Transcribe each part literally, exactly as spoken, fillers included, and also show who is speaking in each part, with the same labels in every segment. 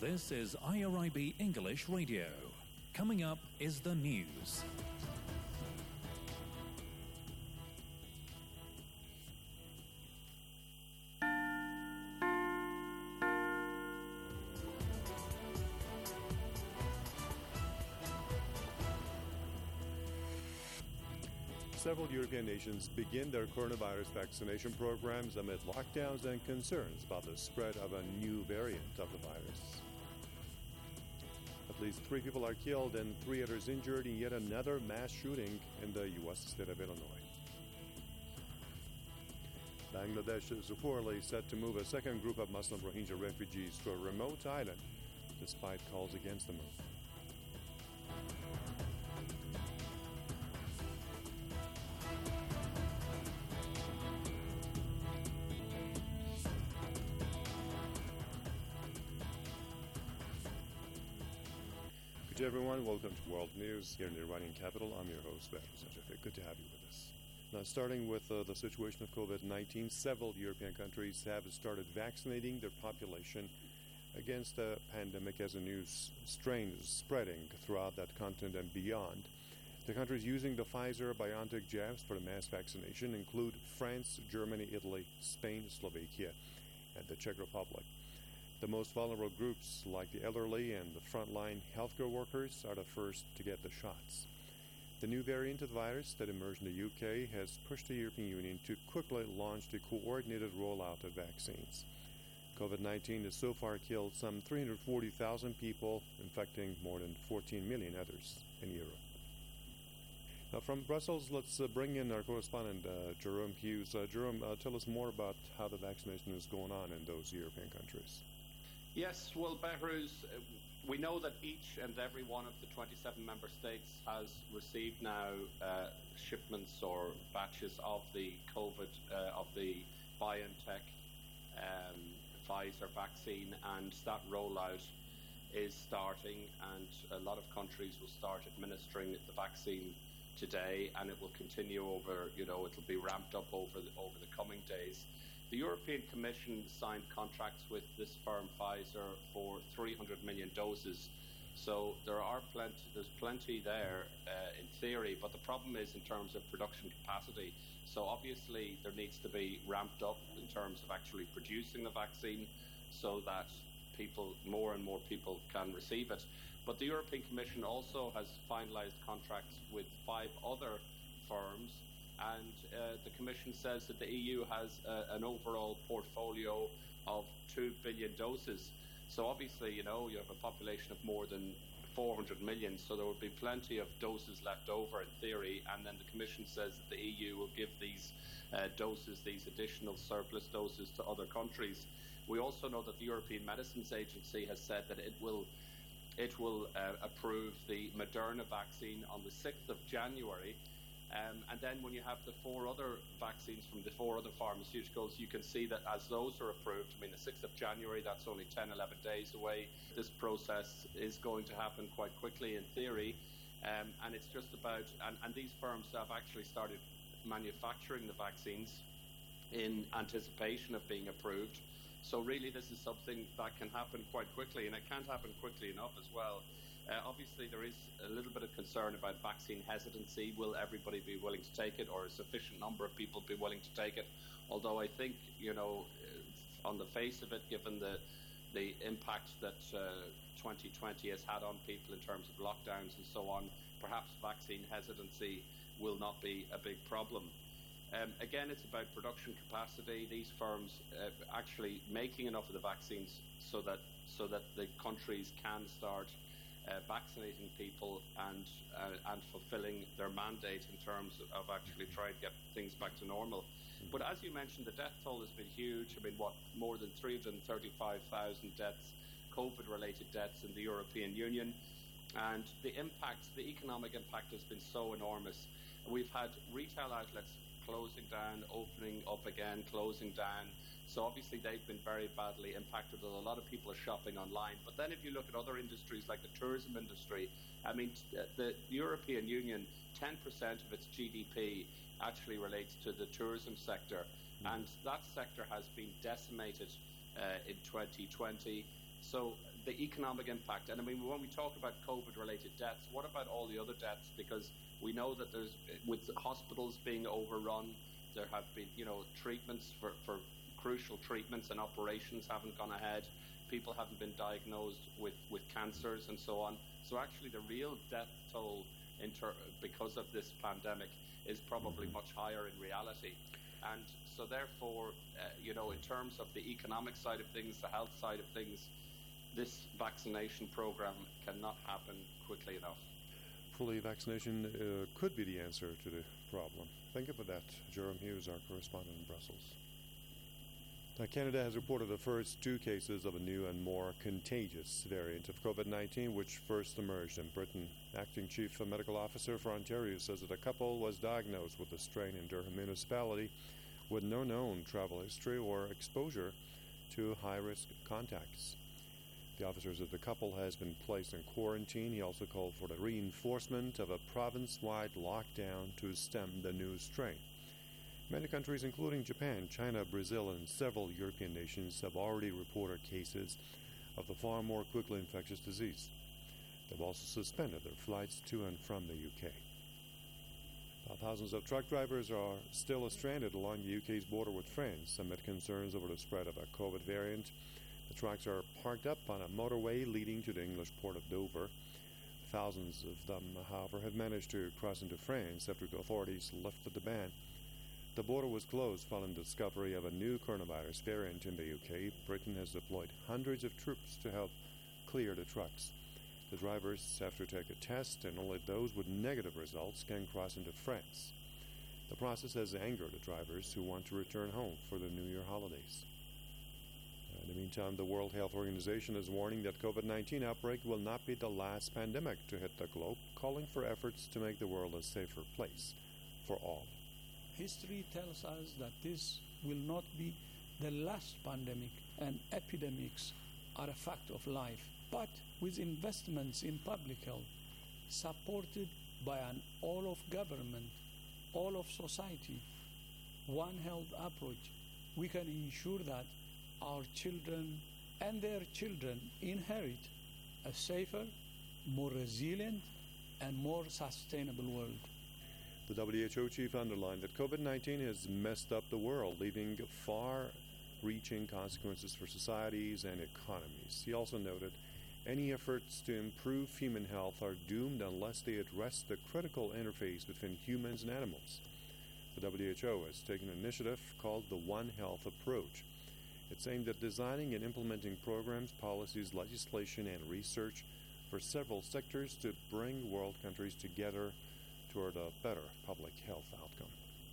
Speaker 1: This is I R I B English Radio. Coming up is the news.
Speaker 2: Several European nations begin their coronavirus vaccination programs amid lockdowns and concerns about the spread of a new variant of the virus. At least three people are killed and three others injured in yet another mass shooting in the U S state of Illinois. Bangladesh is reportedly set to move a second group of Muslim Rohingya refugees to a remote island, despite calls against the move. Good day, everyone. Welcome to World News here in the Iranian capital. I'm your host, Behrouz Najafeh. Good to have you with us. Now, starting with uh, the situation of COVID nineteen, several European countries have started vaccinating their population against the pandemic as a new strain is spreading throughout that continent and beyond. The countries using the Pfizer-BioNTech jabs for the mass vaccination include France, Germany, Italy, Spain, Slovakia, and the Czech Republic. The most vulnerable groups, like the elderly and the frontline healthcare workers, are the first to get the shots. The new variant of the virus that emerged in the U K has pushed the European Union to quickly launch the coordinated rollout of vaccines. COVID nineteen has so far killed some three hundred forty thousand people, infecting more than fourteen million others in Europe. Now, from Brussels, let's uh, bring in our correspondent, uh, Jerome Hughes. Uh, Jerome, uh, tell us more about how the vaccination is going on in those European countries.
Speaker 3: Yes, well, Behrouz, we know that each and every one of the twenty-seven member states has received now uh, shipments or batches of the COVID, uh, of the BioNTech um, Pfizer vaccine, and that rollout is starting, and a lot of countries will start administering the vaccine today, and it will continue over, you know, it'll be ramped up over the, over the coming days. The European Commission signed contracts with this firm Pfizer for three hundred million doses. So there are plenty, there's plenty there uh, in theory, but the problem is in terms of production capacity. So obviously there needs to be ramped up in terms of actually producing the vaccine so that people, more and more people can receive it. But the European Commission also has finalised contracts with five other firms, and uh, the Commission says that the E U has uh, an overall portfolio of two billion doses. So obviously, you know, you have a population of more than four hundred million, so there will be plenty of doses left over in theory, and then the Commission says that the E U will give these uh, doses, these additional surplus doses, to other countries. We also know that the European Medicines Agency has said that it will it will uh, approve the Moderna vaccine on the sixth of January. Um, and then when you have the four other vaccines from the four other pharmaceuticals, you can see that as those are approved, I mean, the sixth of January, that's only ten, eleven days away. This process is going to happen quite quickly in theory. Um, and it's just about, and, and these firms have actually started manufacturing the vaccines in anticipation of being approved. So really, this is something that can happen quite quickly, and it can't happen quickly enough as well. Uh, obviously, there is a little bit of concern about vaccine hesitancy. Will everybody be willing to take it, or a sufficient number of people be willing to take it? Although I think, you know, on the face of it, given the the impact that uh, twenty twenty has had on people in terms of lockdowns and so on, perhaps vaccine hesitancy will not be a big problem. Um, again, it's about production capacity. These firms uh, actually making enough of the vaccines so that so that the countries can start Uh, vaccinating people and uh, and fulfilling their mandate in terms of, of actually trying to get things back to normal. But as you mentioned, the death toll has been huge. I mean, what, more than three hundred thirty-five thousand deaths, COVID-related deaths in the European Union. And the impact, the economic impact has been so enormous. We've had retail outlets closing down, opening up again, closing down. So obviously they've been very badly impacted. A lot of people are shopping online. But then if you look at other industries like the tourism industry, I mean, the European Union, ten percent of its G D P actually relates to the tourism sector. And that sector has been decimated uh, in twenty twenty. So the economic impact. And I mean, when we talk about COVID-related deaths, what about all the other deaths? Because we know that there's, with hospitals being overrun, there have been, you know, treatments for, for crucial treatments and operations haven't gone ahead. People haven't been diagnosed with, with cancers and so on. So actually the real death toll in ter- because of this pandemic is probably much higher in reality. And so therefore, uh, you know, in terms of the economic side of things, the health side of things, this vaccination program cannot happen quickly enough.
Speaker 2: Fully vaccination uh, could be the answer to the problem. Think about that. Jerome Hughes, our correspondent in Brussels. Now, Canada has reported the first two cases of a new and more contagious variant of COVID nineteen, which first emerged in Britain. Acting Chief Medical Officer for Ontario says that a couple was diagnosed with the strain in Durham municipality with no known travel history or exposure to high-risk contacts. The officer said the couple has been placed in quarantine. He also called for the reinforcement of a province-wide lockdown to stem the new strain. Many countries, including Japan, China, Brazil, and several European nations, have already reported cases of the far more quickly infectious disease. They've also suspended their flights to and from the U K. Now, thousands of truck drivers are still stranded along the U K's border with France amid concerns over the spread of a COVID variant. The trucks are parked up on a motorway leading to the English port of Dover. Thousands of them, however, have managed to cross into France after the authorities lifted the ban. The border was closed following the discovery of a new coronavirus variant in the U K. Britain has deployed hundreds of troops to help clear the trucks. The drivers have to take a test, and only those with negative results can cross into France. The process has angered the drivers who want to return home for the New Year holidays. In the meantime, the World Health Organization is warning that COVID nineteen outbreak will not be the last pandemic to hit the globe, calling for efforts to make the world a safer place for all.
Speaker 4: History tells us that this will not be the last pandemic, and epidemics are a fact of life. But with investments in public health, supported by an all-of-government, all-of-society, One Health approach, we can ensure that our children and their children inherit a safer, more resilient, and more sustainable world.
Speaker 2: The W H O chief underlined that COVID nineteen has messed up the world, leaving far-reaching consequences for societies and economies. He also noted any efforts to improve human health are doomed unless they address the critical interface between humans and animals. The W H O has taken an initiative called the One Health approach. It's aimed at designing and implementing programs, policies, legislation, and research for several sectors to bring world countries together toward a better public health outcome.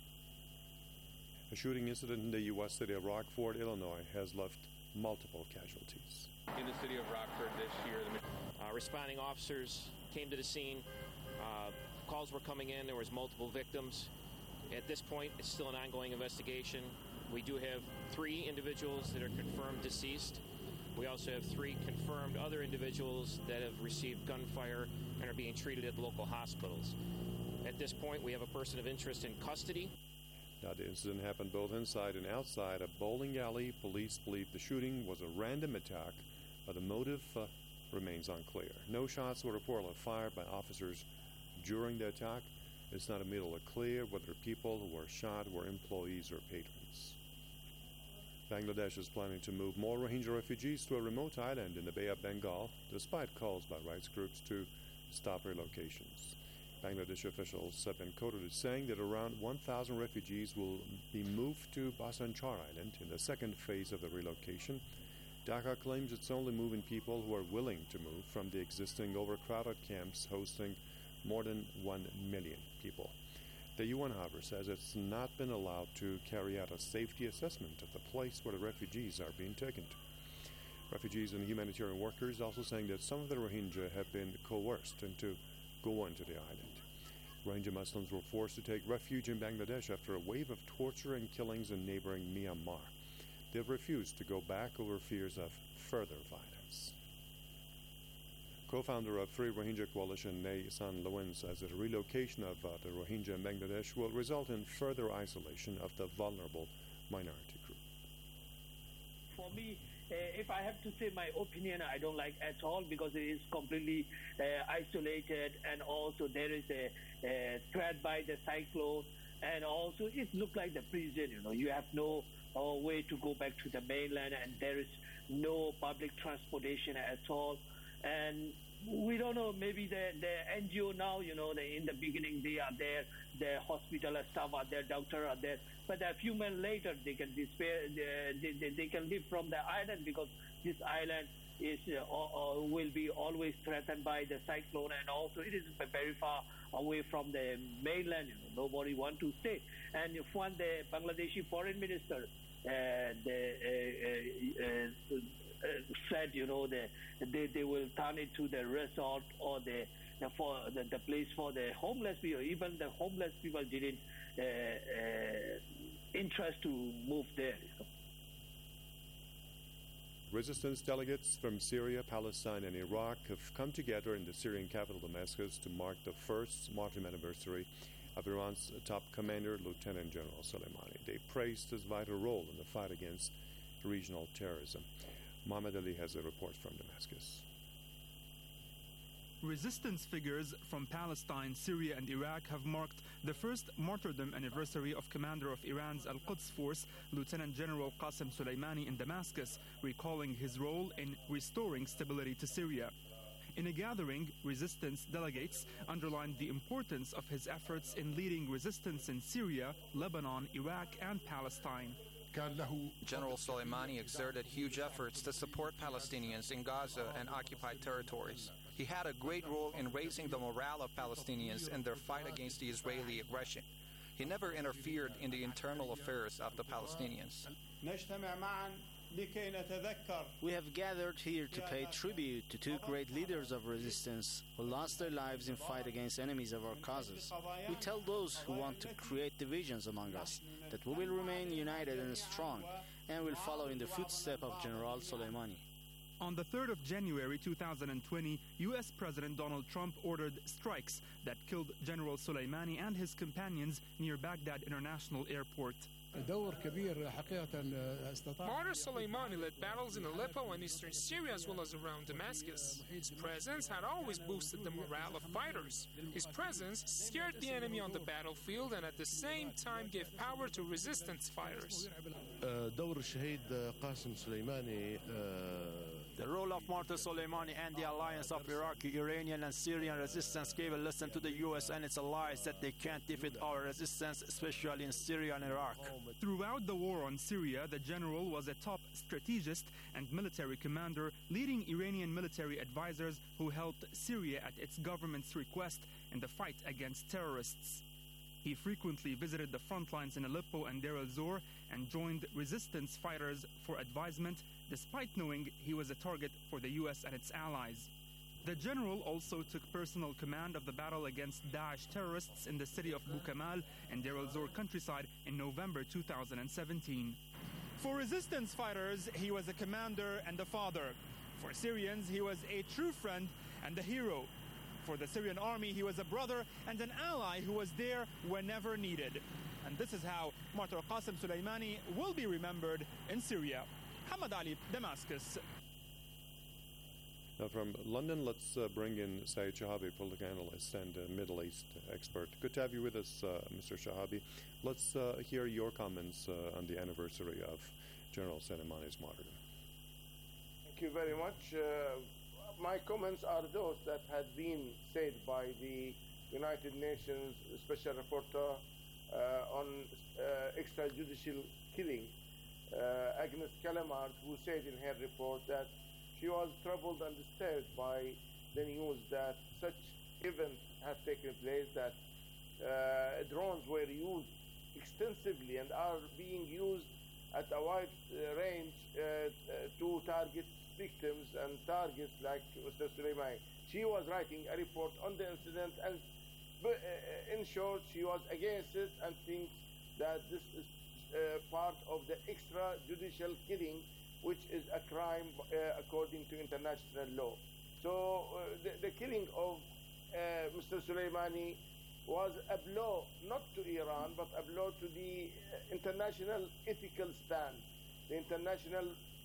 Speaker 2: A shooting incident in the U S city of Rockford, Illinois, has left multiple casualties.
Speaker 5: In the city of Rockford this year, the uh, responding officers came to the scene. Uh, calls were coming in. There was multiple victims. At this point, it's still an ongoing investigation. We do have three individuals that are confirmed deceased. We also have three confirmed other individuals that have received gunfire and are being treated at local hospitals. At this point, we have a person of interest in custody.
Speaker 2: Now, the incident happened both inside and outside a bowling alley. Police believe the shooting was a random attack, but the motive uh, remains unclear. No shots were reportedly fired by officers during the attack. It's not immediately clear whether people who were shot were employees or patrons. Bangladesh is planning to move more Rohingya refugees to a remote island in the Bay of Bengal, despite calls by rights groups to stop relocations. Bangladesh officials have been quoted as saying that around one thousand refugees will be moved to Bhasan Char Island in the second phase of the relocation. Dhaka claims it's only moving people who are willing to move from the existing overcrowded camps hosting more than one million people. The U N, however, says it's not been allowed to carry out a safety assessment of the place where the refugees are being taken to. Refugees and humanitarian workers also saying that some of the Rohingya have been coerced into going to the island. Rohingya Muslims were forced to take refuge in Bangladesh after a wave of torture and killings in neighboring Myanmar. They've refused to go back over fears of further violence. Co-founder of Free Rohingya Coalition, Nay San Lewin, says that a relocation of uh, the Rohingya in Bangladesh will result in further isolation of the vulnerable minority group.
Speaker 6: For me, uh, if I have to say my opinion, I don't like at all because it is completely uh, isolated, and also there is a, a threat by the cyclone, and also it looks like the prison. You know, you have no uh, way to go back to the mainland, and there is no public transportation at all, and we don't know, maybe the, the N G O now, you know, the, in the beginning they are there, the hospital staff are there, doctors are there, but a few months later they can despair, they, they, they can leave from the island because this island is uh, uh, will be always threatened by the cyclone, and also it is very far away from the mainland. You know, nobody want to stay. And if one the Bangladeshi foreign minister, uh, the uh, uh, uh, Uh, said, you know, the, they, they will turn it to the resort or the, the for the, the place for the homeless people. Even the homeless people didn't uh, uh, interest to move there. You know.
Speaker 2: Resistance delegates from Syria, Palestine, and Iraq have come together in the Syrian capital Damascus to mark the first martyrdom anniversary of Iran's top commander, Lieutenant General Soleimani. They praised his vital role in the fight against regional terrorism. Mohammed Ali has a report from Damascus.
Speaker 7: Resistance figures from Palestine, Syria, and Iraq have marked the first martyrdom anniversary of commander of Iran's Al-Quds Force, Lieutenant General Qasem Soleimani, in Damascus, recalling his role in restoring stability to Syria. In a gathering, resistance delegates underlined the importance of his efforts in leading resistance in Syria, Lebanon, Iraq, and Palestine.
Speaker 8: General Soleimani exerted huge efforts to support Palestinians in Gaza and occupied territories. He had a great role in raising the morale of Palestinians in their fight against the Israeli aggression. He never interfered in the internal affairs of the Palestinians.
Speaker 9: We have gathered here to pay tribute to two great leaders of resistance who lost their lives in fight against enemies of our causes. We tell those who want to create divisions among us that we will remain united and strong, and will follow in the footsteps of General Soleimani.
Speaker 7: On the third of January two thousand twenty, U S President Donald Trump ordered strikes that killed General Soleimani and his companions near Baghdad International Airport.
Speaker 10: Martyr Soleimani led battles in Aleppo and eastern Syria as well as around Damascus. His presence had always boosted the morale of fighters. His presence scared the enemy on the battlefield and at the same time gave power to resistance fighters.
Speaker 11: The role of Martyr Soleimani and the alliance of Iraqi, Iranian, and Syrian resistance gave a lesson to the U S and its allies that they can't defeat our resistance, especially in Syria and Iraq.
Speaker 7: Throughout the war on Syria, the general was a top strategist and military commander, leading Iranian military advisors who helped Syria at its government's request in the fight against terrorists. He frequently visited the front lines in Aleppo and Deir el-Zor and joined resistance fighters for advisement, despite knowing he was a target for the U S and its allies. The general also took personal command of the battle against Daesh terrorists in the city of Bukamal and Deir el-Zor countryside in November two thousand seventeen. For resistance fighters, he was a commander and a father. For Syrians, he was a true friend and a hero. For the Syrian army, he was a brother and an ally who was there whenever needed. And this is how Martyr Qasem Soleimani will be remembered in Syria. Hamad Ali, Damascus.
Speaker 2: Now from London, let's uh, bring in Saeed Shahabi, political analyst and uh, Middle East expert. Good to have you with us, uh, Mister Shahabi. Let's uh, hear your comments uh, on the anniversary of General Soleimani's martyrdom.
Speaker 12: Thank you very much. Uh, my comments are those that had been said by the United Nations Special Rapporteur uh, on uh, extrajudicial killing, uh, Agnes Callamard, who said in her report that she was troubled and disturbed by the news that such events have taken place, that uh, drones were used extensively and are being used at a wide uh, range uh, uh, to target victims and targets like Mister Soleimani. She was writing a report on the incident, and uh, in short, she was against it and thinks that this is uh, part of the extrajudicial killing, which is a crime uh, according to international law. So uh, the, the killing of uh, Mister Soleimani was a blow not to Iran, but a blow to the international ethical stand, the international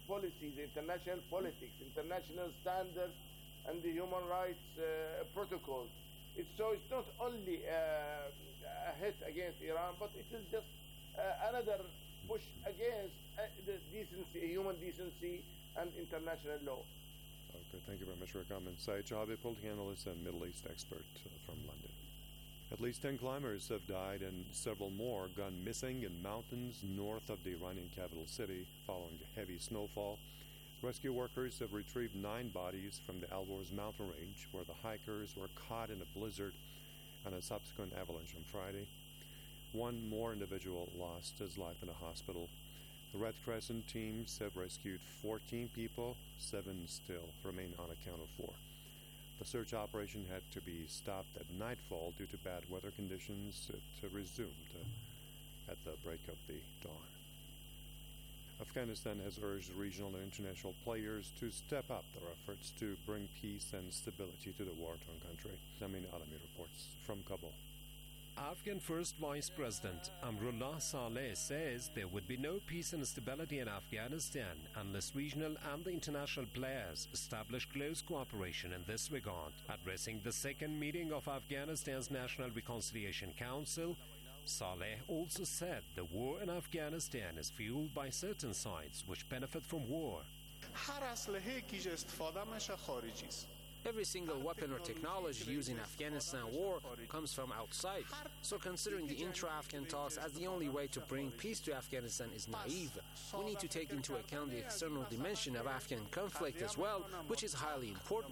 Speaker 12: policies, international politics, international standards, and the human rights uh, protocols. It's, so it's not only uh, a hit against Iran, but it is just uh, another push against uh, the decency, human decency, and international law.
Speaker 2: Okay, thank you very much for your comments. Saeed Chahabi, political analyst and Middle East expert uh, from London. At least ten climbers have died and several more gone missing in mountains north of the Iranian capital city following heavy snowfall. Rescue workers have retrieved nine bodies from the Alborz mountain range where the hikers were caught in a blizzard and a subsequent avalanche on Friday. One more individual lost his life in a hospital. The Red Crescent teams have rescued fourteen people. Seven still remain unaccounted for. The search operation had to be stopped at nightfall due to bad weather conditions. It resumed uh, at the break of the dawn. Afghanistan has urged regional and international players to step up their efforts to bring peace and stability to the war-torn country. Amin Alami reports from Kabul.
Speaker 13: Afghan First Vice President Amrullah Saleh says there would be no peace and stability in Afghanistan unless regional and the international players establish close cooperation in this regard. Addressing the second meeting of Afghanistan's National Reconciliation Council, Saleh also said the war in Afghanistan is fueled by certain sides which benefit from war.
Speaker 14: Every single weapon or technology used in Afghanistan war comes from outside. So considering the intra-Afghan talks as the only way to bring peace to Afghanistan is naive. We need to take into account the external dimension of Afghan conflict as well, which is highly important.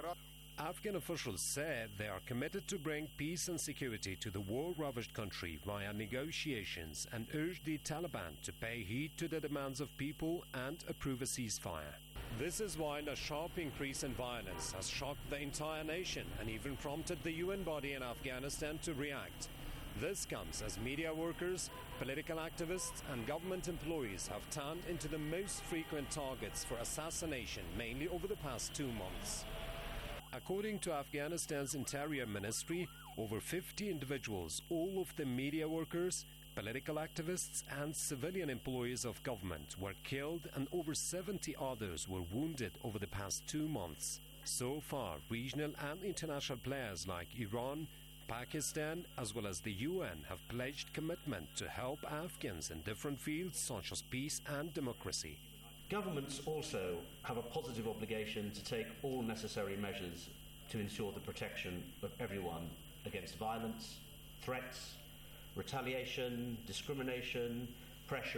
Speaker 13: Afghan officials said they are committed to bring peace and security to the war-ravaged country via negotiations and urged the Taliban to pay heed to the demands of people and approve a ceasefire. This is why a sharp increase in violence has shocked the entire nation and even prompted the U N body in Afghanistan to react. This comes as media workers, political activists and government employees have turned into the most frequent targets for assassination, mainly over the past two months. According to Afghanistan's Interior Ministry, over fifty individuals, all of them media workers, political activists and civilian employees of government, were killed and over seventy others were wounded over the past two months. So far, regional and international players like Iran, Pakistan, as well as the U N have pledged commitment to help Afghans in different fields such as peace and democracy.
Speaker 15: Governments also have a positive obligation to take all necessary measures to ensure the protection of everyone against violence, threats, retaliation, discrimination, pressure,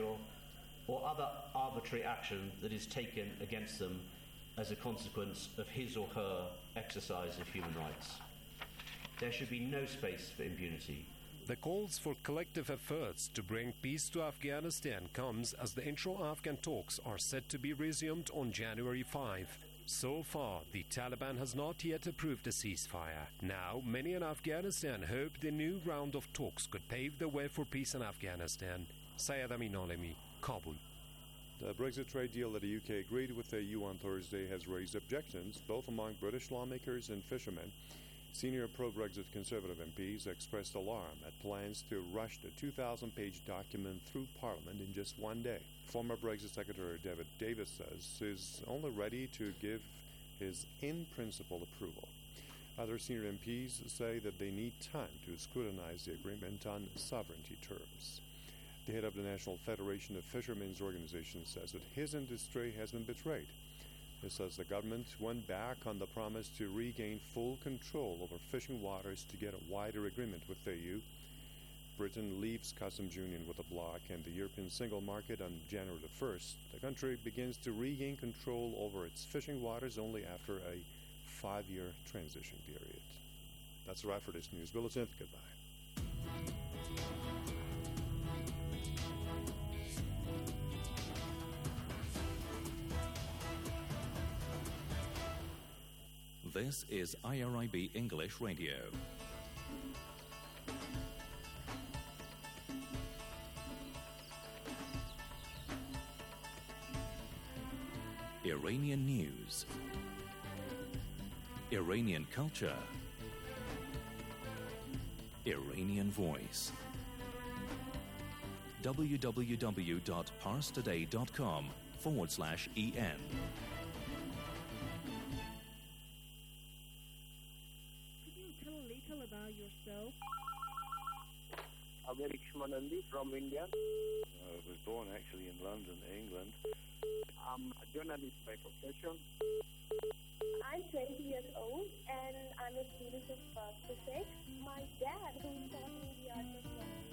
Speaker 15: or other arbitrary action that is taken against them as a consequence of his or her exercise of human rights. There should be no space for impunity.
Speaker 13: The calls for collective efforts to bring peace to Afghanistan comes as the intro-Afghan talks are set to be resumed on January fifth. So far, the Taliban has not yet approved a ceasefire. Now, many in Afghanistan hope the new round of talks could pave the way for peace in Afghanistan. Saeed Amin Alami, Kabul.
Speaker 2: The Brexit trade deal that the U K agreed with the E U on Thursday has raised objections, both among British lawmakers and fishermen. Senior pro-Brexit Conservative M Ps expressed alarm at plans to rush the two thousand page document through Parliament in just one day. Former Brexit Secretary David Davis says he's only ready to give his in-principle approval. Other senior M Ps say that they need time to scrutinize the agreement on sovereignty terms. The head of the National Federation of Fishermen's Organization says that his industry has been betrayed. He says the government went back on the promise to regain full control over fishing waters to get a wider agreement with the E U. Britain leaves customs union with a bloc and the European single market on January the first. The country begins to regain control over its fishing waters only after a five-year transition period. That's a wrap for this news bulletin. Goodbye.
Speaker 1: This is I R I B English Radio. Iranian news, Iranian culture, Iranian voice. w w w dot pars today dot com forward slash en.
Speaker 16: Could you tell a little about yourself?
Speaker 17: I'm Eric Shmanandi from India.
Speaker 18: I was born actually in London, England.
Speaker 17: I'm a journalist by profession.
Speaker 19: I'm twenty years old and I'm a student of uh, physics. My dad, who taught me the art of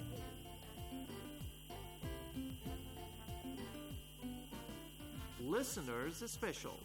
Speaker 19: writing.
Speaker 20: Listeners Special.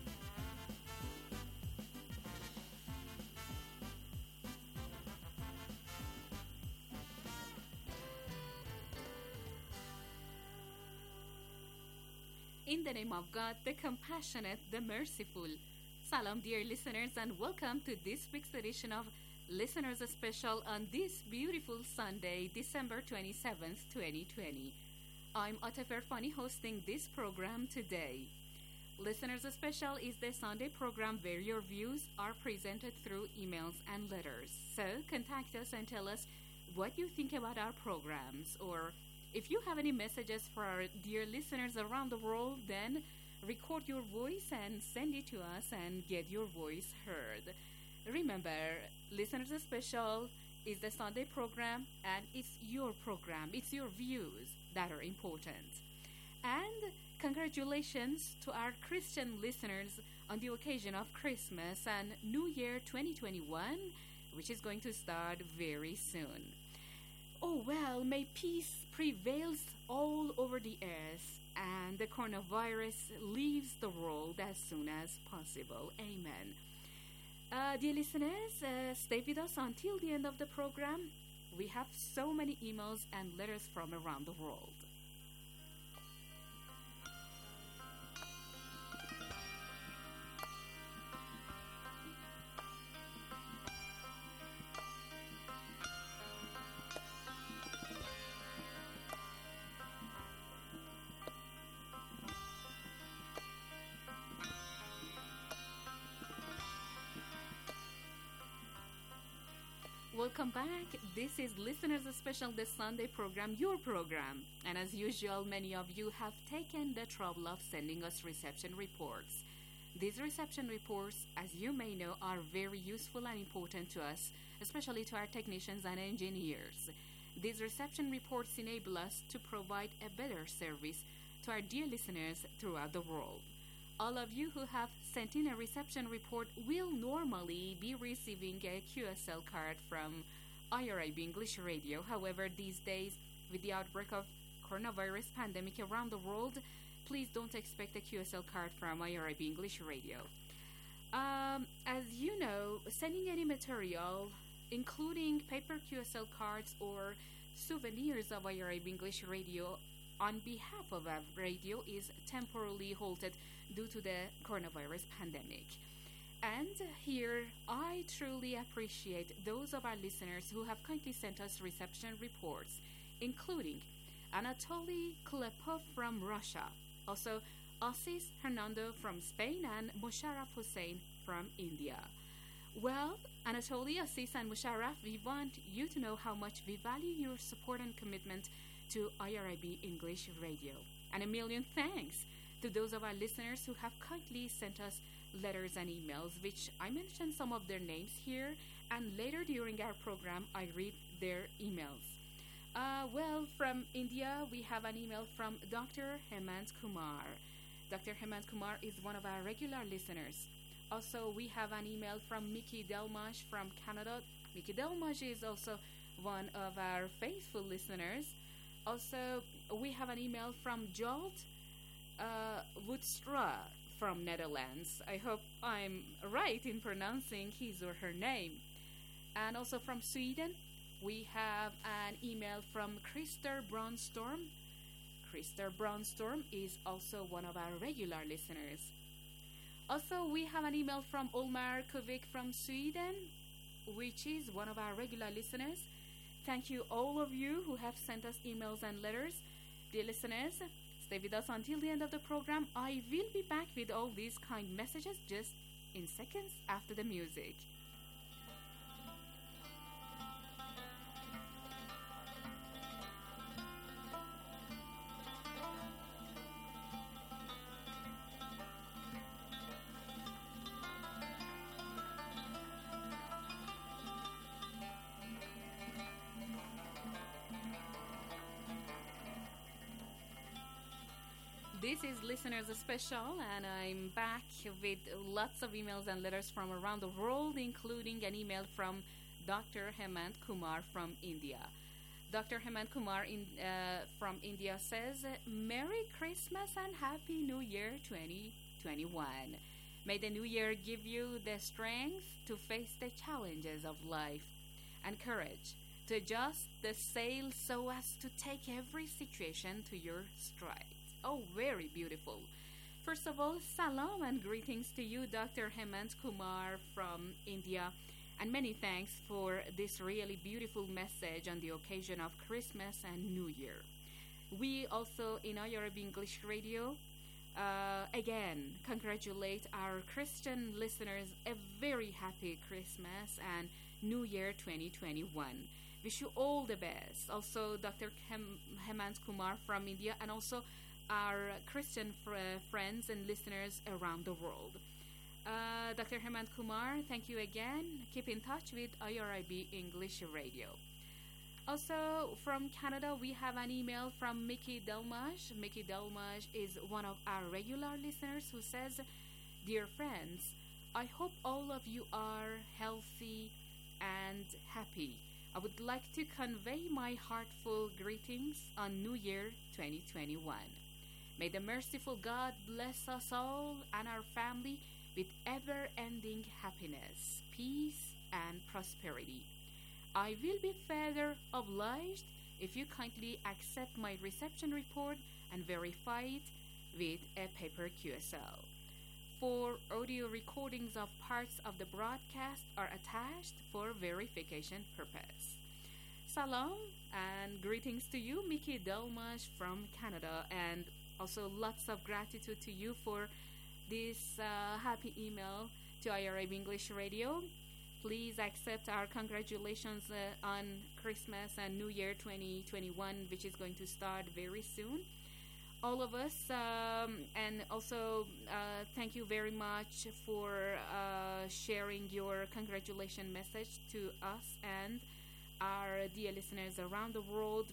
Speaker 21: In the name of God, the compassionate, the merciful. Salam, dear listeners, and welcome to this week's edition of Listeners Special on this beautiful Sunday, December twenty-seventh, twenty twenty. I'm Atef Erfani hosting this program today. Listeners Special is the Sunday program where your views are presented through emails and letters. So contact us and tell us what you think about our programs, or if you have any messages for our dear listeners around the world, then record your voice and send it to us and get your voice heard. Remember, Listeners Special is the Sunday program, and it's your program, it's your views that are important. And congratulations to our Christian listeners on the occasion of Christmas and New Year twenty twenty-one, which is going to start very soon. Oh well, may peace prevails all over the earth and the coronavirus leaves the world as soon as possible. Amen. Uh, dear listeners, uh, stay with us until the end of the program. We have so many emails and letters from around the world. Welcome back. This is Listeners Special, the Sunday program, your program. And as usual, many of you have taken the trouble of sending us reception reports. These reception reports, as you may know, are very useful and important to us, especially to our technicians and engineers. These reception reports enable us to provide a better service to our dear listeners throughout the world. All of you who have sent in a reception report will normally be receiving a Q S L card from I R I B English Radio. However, these days, with the outbreak of coronavirus pandemic around the world, please don't expect a Q S L card from I R I B English Radio. Um, as you know, sending any material, including paper Q S L cards or souvenirs of I R I B English Radio on behalf of our radio is temporarily halted due to the coronavirus pandemic. And here, I truly appreciate those of our listeners who have kindly sent us reception reports, including Anatoly Klepov from Russia, also Assis Hernando from Spain, and Musharraf Hussein from India. Well, Anatoly, Assis, and Musharraf, we want you to know how much we value your support and commitment to I R I B English Radio. And a million thanks to those of our listeners who have kindly sent us letters and emails, which I mentioned some of their names here, and later during our program I read their emails. Uh, well, from India we have an email from Doctor Hemant Kumar. Doctor Hemant Kumar is one of our regular listeners. Also, we have an email from Mickey Delmage from Canada. Mickey Delmage is also one of our faithful listeners. Also, we have an email from Jolt uh, Woedstra from Netherlands. I hope I'm right in pronouncing his or her name. And also from Sweden, we have an email from Christer Bronstorm. Christer Bronstorm is also one of our regular listeners. Also, we have an email from Olmar Kovik from Sweden, which is one of our regular listeners. Thank you, all of you who have sent us emails and letters. Dear listeners, stay with us until the end of the program. I will be back with all these kind messages just in seconds after the music. This is Listeners Special, and I'm back with lots of emails and letters from around the world, including an email from Doctor Hemant Kumar from India. Doctor Hemant Kumar in, uh, from India says, Merry Christmas and Happy New Year twenty twenty-one. May the new year give you the strength to face the challenges of life and courage to adjust the sail so as to take every situation to your stride. Oh, very beautiful. First of all, salam and greetings to you, Doctor Hemant Kumar from India, and many thanks for this really beautiful message on the occasion of Christmas and New Year. We also, in I R B English Radio, uh, again, congratulate our Christian listeners a very happy Christmas and New Year twenty twenty-one. Wish you all the best. Also, Doctor Hem- Hemant Kumar from India, and also our Christian fr- friends and listeners around the world. Uh, Doctor Hemant Kumar, thank you again. Keep in touch with I R I B English Radio. Also, from Canada, we have an email from Mickey Delmage. Mickey Delmage is one of our regular listeners who says, Dear friends, I hope all of you are healthy and happy. I would like to convey my heartful greetings on New Year twenty twenty-one. May the merciful God bless us all and our family with ever-ending happiness, peace, and prosperity. I will be further obliged if you kindly accept my reception report and verify it with a paper Q S L. Four audio recordings of parts of the broadcast are attached for verification purpose. Salam and greetings to you, Mickey Delmage from Canada, and also lots of gratitude to you for this uh, happy email to I R B English Radio. Please accept our congratulations uh, on Christmas and New Year twenty twenty-one, which is going to start very soon. All of us, um, and also uh, thank you very much for uh, sharing your congratulation message to us and our dear listeners around the world.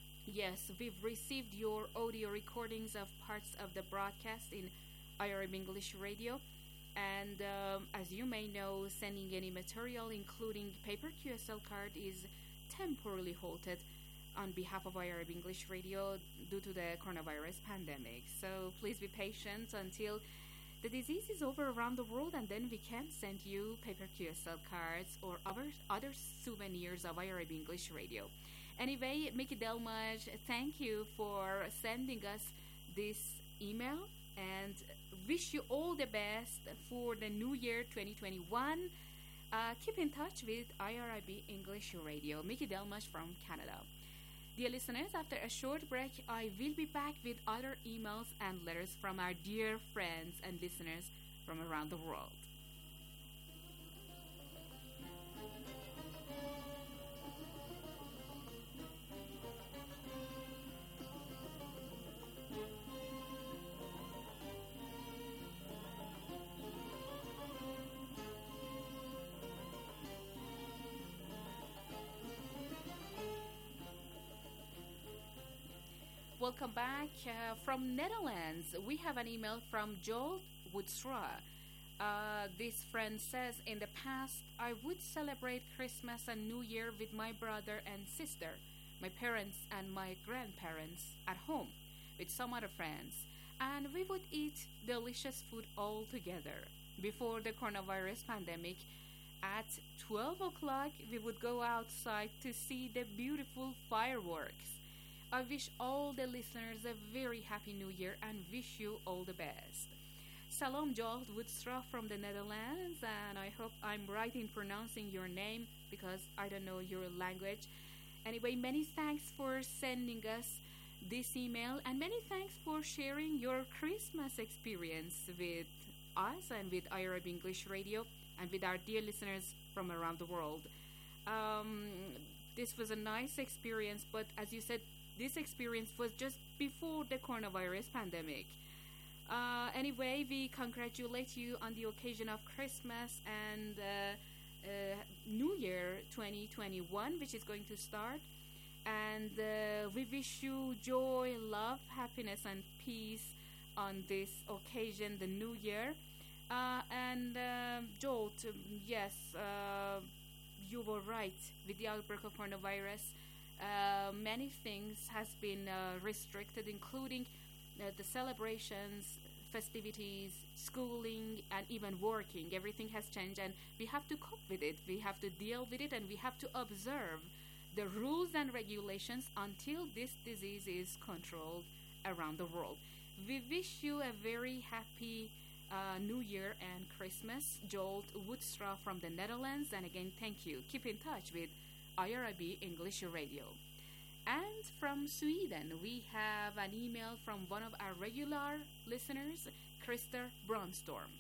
Speaker 21: Yes, we've received your audio recordings of parts of the broadcast in I R B English Radio. And um, as you may know, sending any material, including paper Q S L card, is temporarily halted on behalf of I R B English Radio due to the coronavirus pandemic. So please be patient until the disease is over around the world, and then we can send you paper Q S L cards or other, other souvenirs of I R B English Radio. Anyway, Mickey Delmage, thank you for sending us this email, and wish you all the best for the new year twenty twenty-one. Uh, keep in touch with I R I B English Radio. Mickey Delmage from Canada. Dear listeners, after a short break, I will be back with other emails and letters from our dear friends and listeners from around the world. Welcome back uh, from Netherlands. We have an email from Joel Woodstra. Uh, this friend says, in the past, I would celebrate Christmas and New Year with my brother and sister, my parents and my grandparents at home with some other friends, and we would eat delicious food all together. Before the coronavirus pandemic, at twelve o'clock, we would go outside to see the beautiful fireworks. I wish all the listeners a very happy new year and wish you all the best. Salam Joel Woodstra from the Netherlands, and I hope I'm right in pronouncing your name because I don't know your language. Anyway, many thanks for sending us this email, and many thanks for sharing your Christmas experience with us and with I R B English Radio and with our dear listeners from around the world. Um, this was a nice experience, but as you said, this experience was just before the coronavirus pandemic. Uh, anyway, we congratulate you on the occasion of Christmas and uh, uh, New Year twenty twenty-one, which is going to start. And uh, we wish you joy, love, happiness, and peace on this occasion, the New Year. Uh, and uh, Jolt, um, yes, uh, you were right. With the outbreak of coronavirus, uh, many things has been uh, restricted, including uh, the celebrations, festivities, schooling, and even working. Everything has changed, and we have to cope with it. We have to deal with it, and we have to observe the rules and regulations until this disease is controlled around the world. We wish you a very happy uh, New Year and Christmas. Jolt Woodstra from the Netherlands, and again, thank you. Keep in touch with I R I B English Radio. And from Sweden, we have an email from one of our regular listeners, Christer Bronstorm.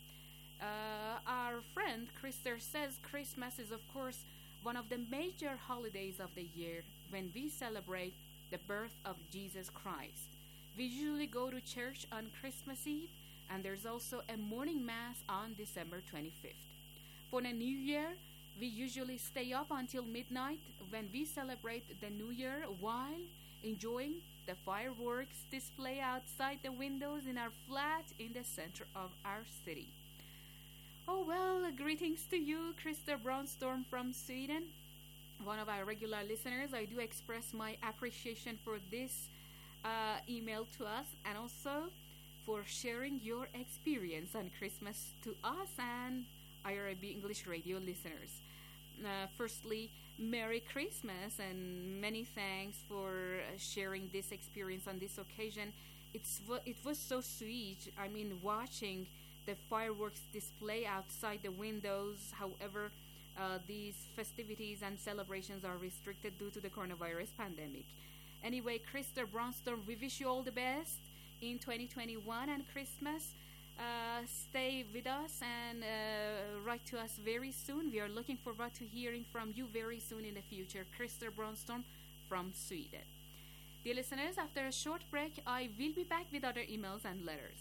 Speaker 21: Uh, our friend Christer says Christmas is, of course, one of the major holidays of the year when we celebrate the birth of Jesus Christ. We usually go to church on Christmas Eve, and there's also a morning mass on December twenty-fifth. For the New Year, we usually stay up until midnight when we celebrate the New Year while enjoying the fireworks display outside the windows in our flat in the center of our city. Oh well, greetings to you, Christer Bronstorm from Sweden, one of our regular listeners. I do express my appreciation for this uh, email to us, and also for sharing your experience on Christmas to us and I R I B English Radio listeners. Uh, firstly, Merry Christmas, and many thanks for uh, sharing this experience on this occasion. It's it was so sweet. I mean, watching the fireworks display outside the windows. However, uh, these festivities and celebrations are restricted due to the coronavirus pandemic. Anyway, Christer Bronstorm, we wish you all the best in twenty twenty-one and Christmas. Uh, stay with us and uh, write to us very soon. We are looking forward to hearing from you very soon in the future. Christer Bronstorm from Sweden. Dear listeners, after a short break, I will be back with other emails and letters.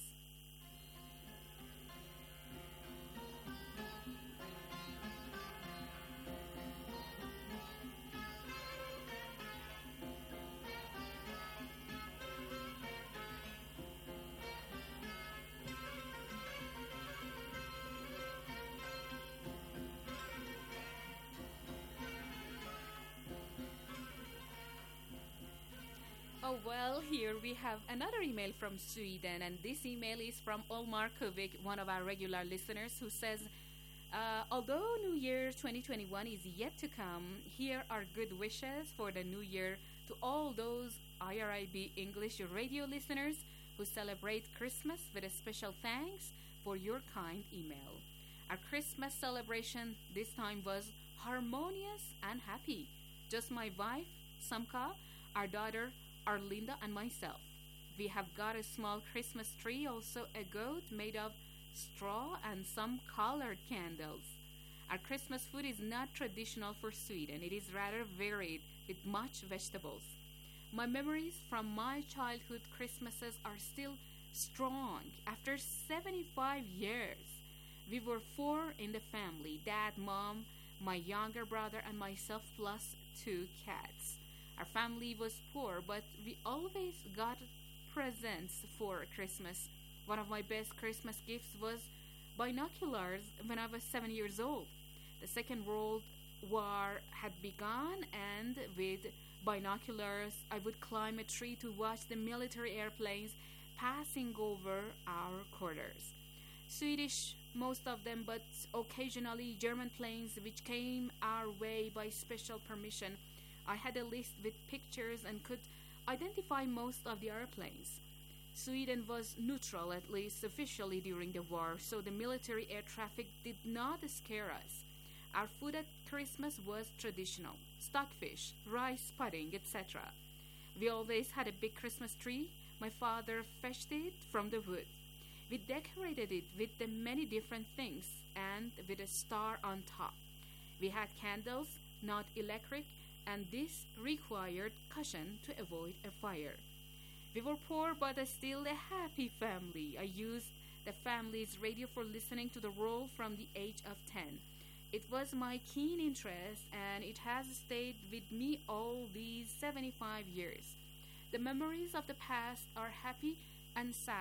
Speaker 21: Oh, well, here we have another email from Sweden, and this email is from Olmar Kuvik, one of our regular listeners, who says, uh, although New Year twenty twenty-one is yet to come, here are good wishes for the New Year to all those I R I B English Radio listeners who celebrate Christmas, with a special thanks for your kind email. Our Christmas celebration this time was harmonious and happy. Just my wife, Samka, our daughter, Arlinda, and myself. We have got a small Christmas tree, also a goat made of straw, and some colored candles. Our Christmas food is not traditional for Sweden. It is rather varied with much vegetables. My memories from my childhood Christmases are still strong. After seventy-five years, we were four in the family: dad, mom, my younger brother, and myself, plus two cats. Our family was poor, but we always got presents for Christmas. One of my best Christmas gifts was binoculars when I was seven years old. The Second World War had begun, and with binoculars, I would climb a tree to watch the military airplanes passing over our quarters. Swedish, most of them, but occasionally German planes which came our way by special permission. I had a list with pictures and could identify most of the airplanes. Sweden was neutral, at least officially, during the war, so the military air traffic did not scare us. Our food at Christmas was traditional: stockfish, rice pudding, et cetera. We always had a big Christmas tree. My father fetched it from the wood. We decorated it with the many different things and with a star on top. We had candles, not electric, and this required caution to avoid a fire. We were poor, but still a happy family. I used the family's radio for listening to the world from the age of ten. It was my keen interest, and it has stayed with me all these seventy-five years. The memories of the past are happy and sad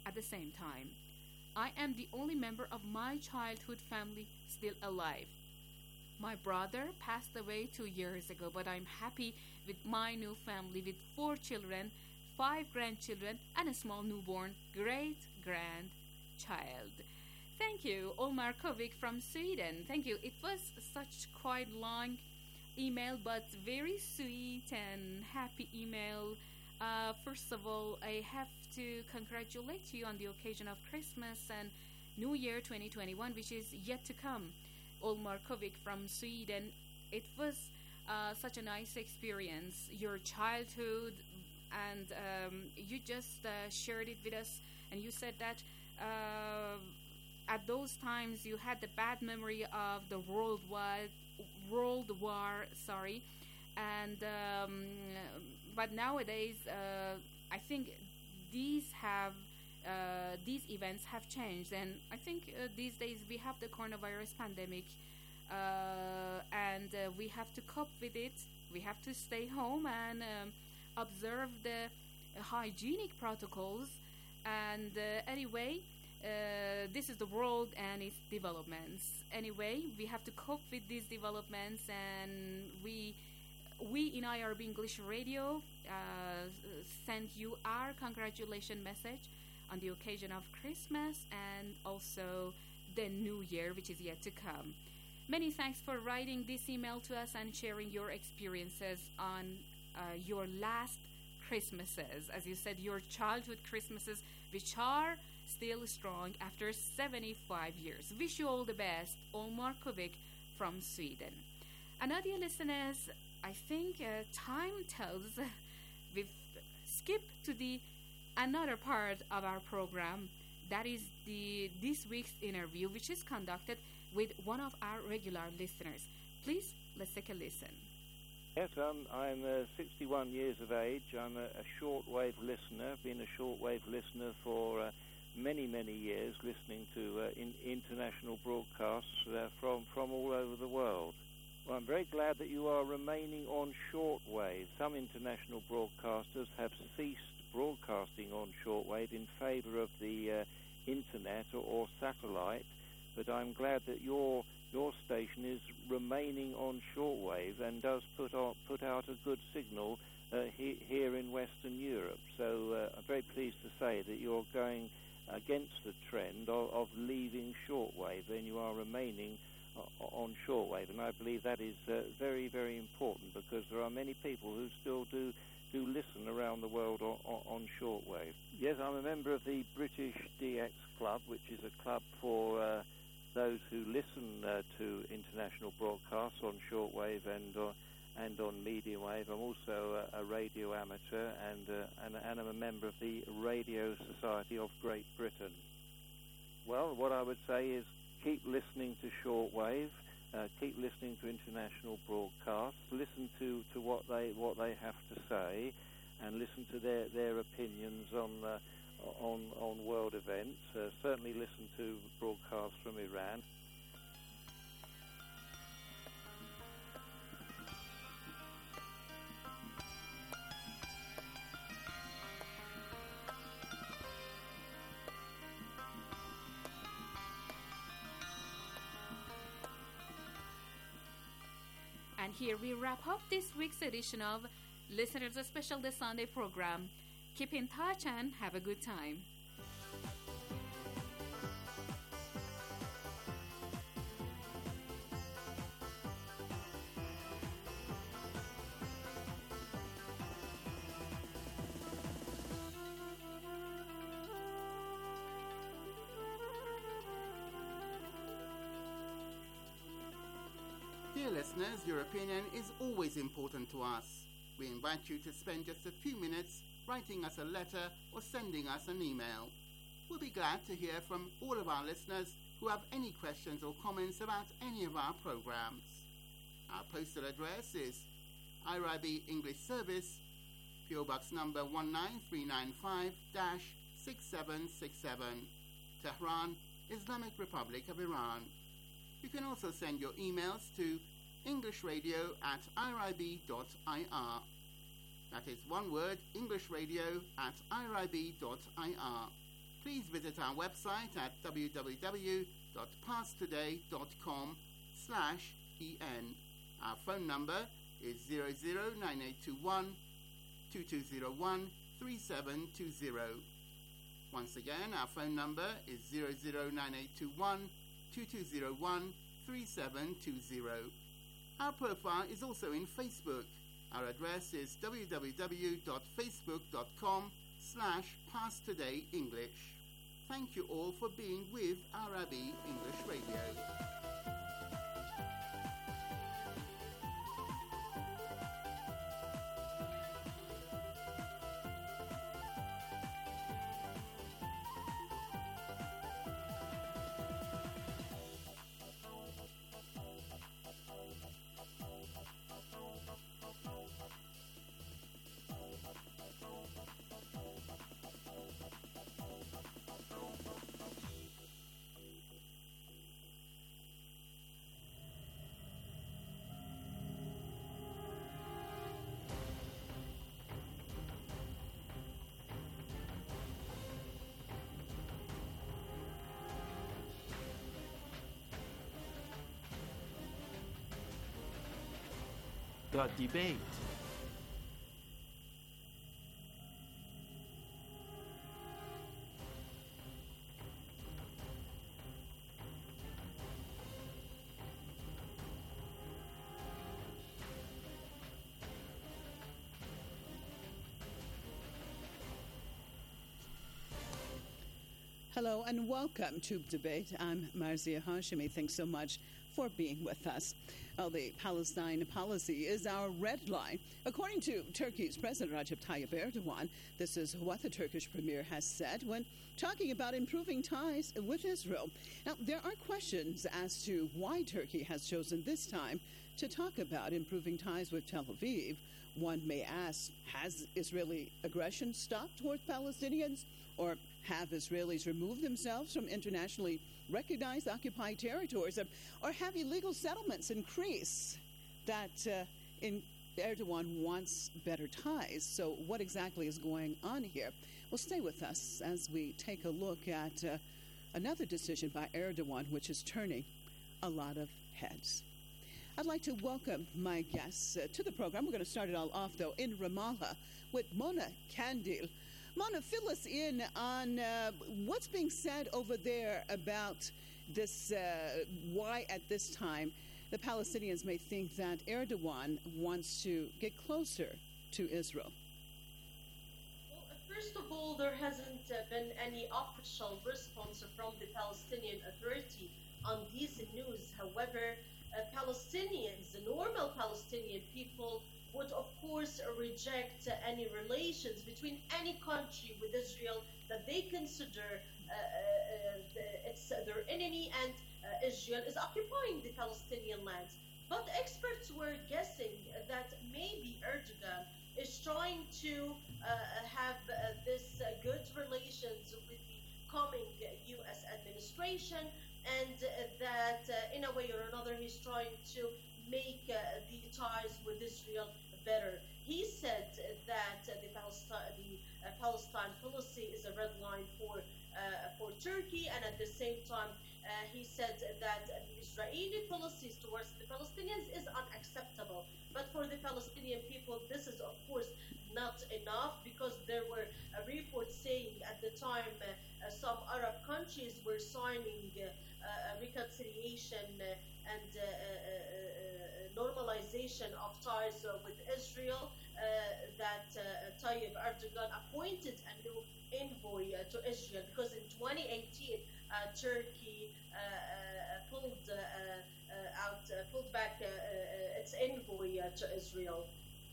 Speaker 21: at the same time. I am the only member of my childhood family still alive. My brother passed away two years ago, but I'm happy with my new family with four children, five grandchildren, and a small newborn great-grandchild. Thank you, Olmar Kovic from Sweden. Thank you. It was such quite long email, but very sweet and happy email. Uh, first of all, I have to congratulate you on the occasion of Christmas and New Year twenty twenty-one, which is yet to come. Olmar Kovic from Sweden. It was uh, such a nice experience, your childhood, and um, you just uh, shared it with us, and you said that uh, at those times you had the bad memory of the world war, world war, sorry, and um, but nowadays uh, I think these have uh, these events have changed, and I think uh, these days we have the coronavirus pandemic, uh, and uh, we have to cope with it. We have to stay home and um, observe the uh, hygienic protocols. And uh, anyway, uh, this is the world and its developments. Anyway, we have to cope with these developments, and we we in I R B English Radio uh, send you our congratulation message on the occasion of Christmas and also the New Year, which is yet to come. Many thanks for writing this email to us and sharing your experiences on uh, your last Christmases. As you said, your childhood Christmases, which are still strong after seventy-five years. Wish you all the best, Olmar Kovic from Sweden. And now, dear listeners, I think uh, time tells we've skipped to the another part of our program. That is the this week's interview, which is conducted with one of our regular listeners. Please, let's take a listen.
Speaker 20: Yes, um, I'm uh, sixty-one years of age. I'm a, a shortwave listener, been a shortwave listener for uh, many, many years, listening to uh, in, international broadcasts uh, from, from all over the world. Well, I'm very glad that you are remaining on shortwave. Some international broadcasters have ceased broadcasting on shortwave in favor of the uh, internet or, or satellite, but I'm glad that your your station is remaining on shortwave and does put out, put out a good signal uh, he, here in Western Europe. So uh, I'm very pleased to say that you're going against the trend of, of leaving shortwave, and you are remaining uh, on shortwave. And I believe that is uh, very, very important, because there are many people who still do do listen around the world on, on, on shortwave. Yes, I'm a member of the British D X Club, which is a club for uh, those who listen uh, to international broadcasts on shortwave and uh, and on medium wave. I'm also a, a radio amateur, and, uh, and and I'm a member of the Radio Society of Great Britain. Well, what I would say is keep listening to shortwave, uh, keep listening to international broadcasts, listen to, to what they what they have to say, and listen to their, their opinions on uh, on on world events. Uh, certainly listen to broadcasts from Iran.
Speaker 21: And here we wrap up this week's edition of Listeners Special The Sunday program. Keep in touch and have a good time.
Speaker 22: Dear listeners, your opinion is always important to us. We invite you to spend just a few minutes writing us a letter or sending us an email. We'll be glad to hear from all of our listeners who have any questions or comments about any of our programs. Our postal address is I R I B English Service, P O Box number one nine three nine five dash six seven six seven, Tehran, Islamic Republic of Iran. You can also send your emails to englishradio at I R I B dot I R. That is one word, englishradio at I R I B dot I R. please visit our website at w w w dot pass today dot com slash E N. Our phone number is zero zero nine eight two one, two two zero one, three seven two zero. Once again, our phone number is zero zero nine eight two one, two two zero one, three seven two zero. Our profile is also in Facebook. Our address is w w w dot facebook dot com slash pass today english. Thank you all for being with Arabi English Radio.
Speaker 3: The debate.
Speaker 4: Hello and welcome to Debate. I'm Marzia Hashemi. Thanks so much for being with us. Well, the Palestine policy is our red line. According to Turkey's President Recep Tayyip Erdogan, this is what the Turkish premier has said when talking about improving ties with Israel. Now, there are questions as to why Turkey has chosen this time to talk about improving ties with Tel Aviv. One may ask, has Israeli aggression stopped toward Palestinians? Or have Israelis removed themselves from internationally recognized occupied territories? Or have illegal settlements increased that uh, in Erdogan wants better ties? So what exactly is going on here? Well, stay with us as we take a look at uh, another decision by Erdogan, which is turning a lot of heads. I'd like to welcome my guests uh, to the program. We're going to start it all off, though, in Ramallah with Mona Kandil. Mona, fill us in on uh, what's being said over there about this, uh, why at this time the Palestinians may think that Erdogan wants to get closer to Israel.
Speaker 23: Well, first of all, there hasn't uh, been any official response from the Palestinian Authority on these news. However, uh, Palestinians, the normal Palestinian people, would of course reject uh, any relations between any country with Israel that they consider uh, uh, the, it's uh, their enemy, and uh, Israel is occupying the Palestinian lands. But experts were guessing that maybe Erdogan is trying to uh, have uh, this uh, good relations with the coming U S administration, and uh, that uh, in a way or another he's trying to make uh, the ties with Israel better. He said that uh, the Palestine, the uh, Palestine policy is a red line for uh, for Turkey, and at the same time, uh, he said that the Israeli policies towards the Palestinians is unacceptable. But for the Palestinian people, this is of course not enough, because there were uh, reports saying at the time uh, uh, some Arab countries were signing uh, uh, reconciliation uh, and uh, uh, normalization of ties uh, with Israel, uh, that uh, Tayyip Erdogan appointed a new envoy uh, to Israel, because in twenty eighteen uh, Turkey uh, uh, pulled uh, uh, out, uh, pulled back uh, uh, its envoy uh, to Israel.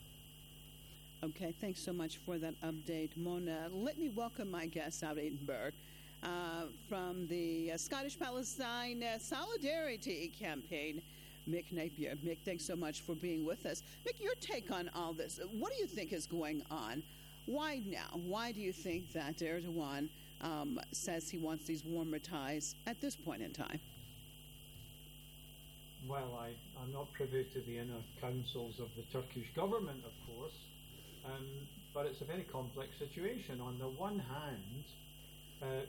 Speaker 4: Okay, thanks so much for that update, Mona. Let me welcome my guest out of Edinburgh uh, from the uh, Scottish Palestine uh, Solidarity Campaign, Mick Napier. Mick, thanks so much for being with us. Mick, your take on all this. What do you think is going on? Why now? Why do you think that Erdogan um, says he wants these warmer ties at this point in time?
Speaker 24: Well, I, I'm not privy to the inner councils of the Turkish government, of course, um, but it's a very complex situation. On the one hand, uh,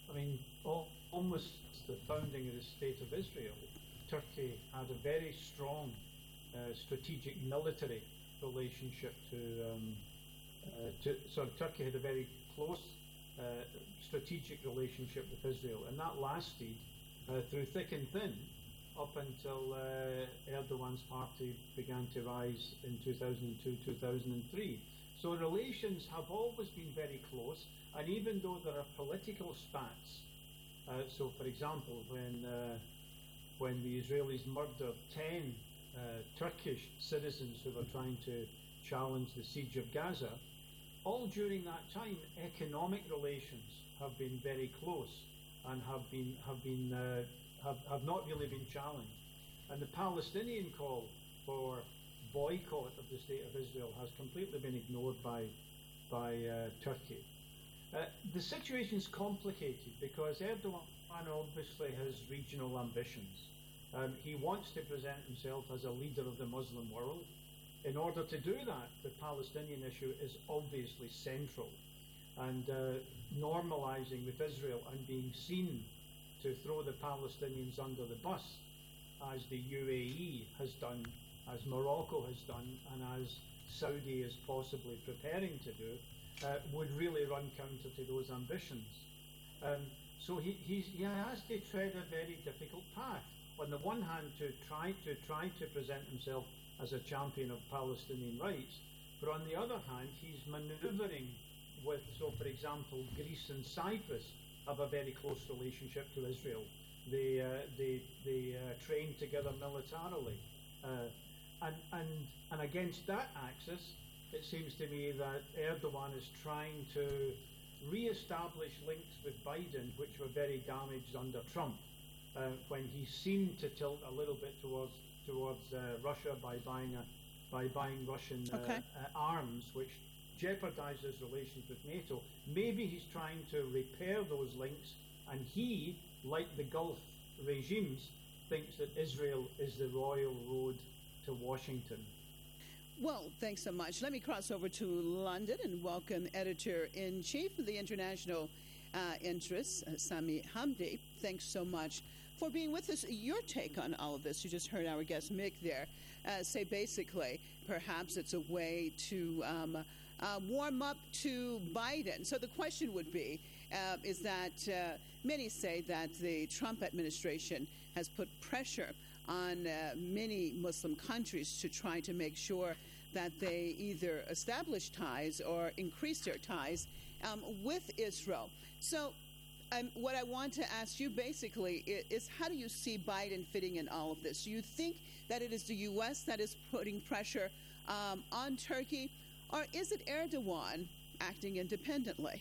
Speaker 24: I mean, all, almost the founding of the State of Israel, Turkey had a very strong uh, strategic military relationship to, um, uh, to, sorry, Turkey had a very close uh, strategic relationship with Israel, and that lasted uh, through thick and thin up until uh, Erdogan's party began to rise in two thousand two, two thousand three. So relations have always been very close, and even though there are political spats, uh, so for example, when uh, when the Israelis murdered ten uh, Turkish citizens who were trying to challenge the siege of Gaza, all during that time, economic relations have been very close and have been have been uh, have, have not really been challenged. And the Palestinian call for boycott of the State of Israel has completely been ignored by by uh, Turkey. Uh, the situation is complicated because Erdogan obviously has regional ambitions. Um, he wants to present himself as a leader of the Muslim world. In order to do that, the Palestinian issue is obviously central, and uh, normalizing with Israel and being seen to throw the Palestinians under the bus, as the U A E has done, as Morocco has done, and as Saudi is possibly preparing to do, uh, would really run counter to those ambitions. Um, so he, he's, he has to tread a very difficult path. On the one hand, to try to try to present himself as a champion of Palestinian rights, but on the other hand, he's manoeuvring with, so for example, Greece and Cyprus have a very close relationship to Israel. They uh, they they uh, train together militarily, uh, and and and against that axis, it seems to me that Erdogan is trying to re-establish links with Biden, which were very damaged under Trump, uh, when he seemed to tilt a little bit towards towards uh, Russia by buying a, by buying Russian uh,
Speaker 4: okay.
Speaker 24: uh, arms, which jeopardizes relations with NATO. Maybe he's trying to repair those links, and he, like the Gulf regimes, thinks that Israel is the royal road to Washington.
Speaker 4: Well, thanks so much. Let me cross over to London and welcome Editor-in-Chief of the International uh, Interests, uh, Sami Hamdi. Thanks so much for being with us. Your take on all of this. You just heard our guest Mick there uh, say basically perhaps it's a way to um, uh, warm up to Biden. So the question would be, uh, is that uh, many say that the Trump administration has put pressure on uh, many Muslim countries to try to make sure that they either establish ties or increase their ties um, with Israel. So um, what I want to ask you basically is, is how do you see Biden fitting in all of this? Do you think that it is the U S that is putting pressure um, on Turkey, or is it Erdogan acting independently?